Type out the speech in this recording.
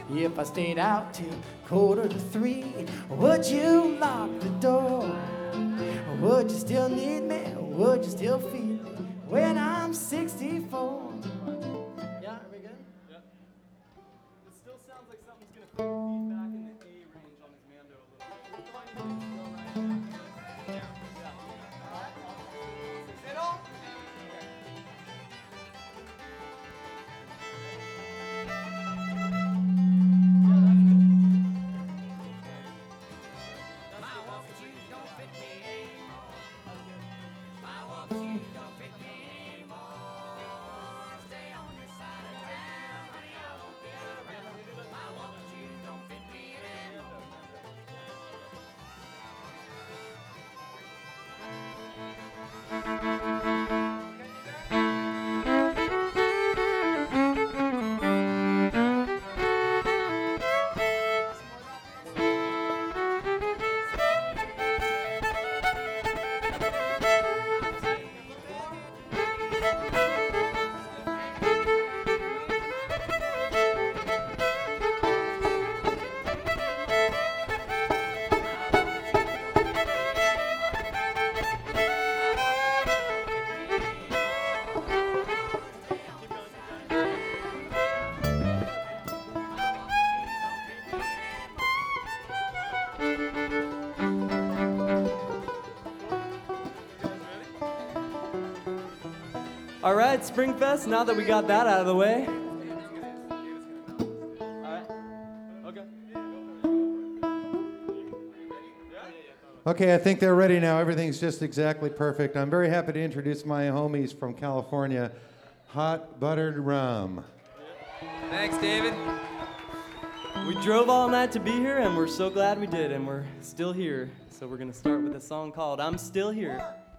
If I stayed out till 2:45, would you lock the door? Would you still need me? Would you still feel me when I'm 64? Yeah, are we good? Yeah. It still sounds like something's gonna feed back in the A range on his Mando a little bit. All right, Springfest, now that we got that out of the way. Okay, I think they're ready now. Everything's just exactly perfect. I'm very happy to introduce my homies from California, Hot Buttered Rum. Thanks, David. We drove all night to be here, and we're so glad we did, and we're still here. So we're gonna start with a song called I'm Still Here.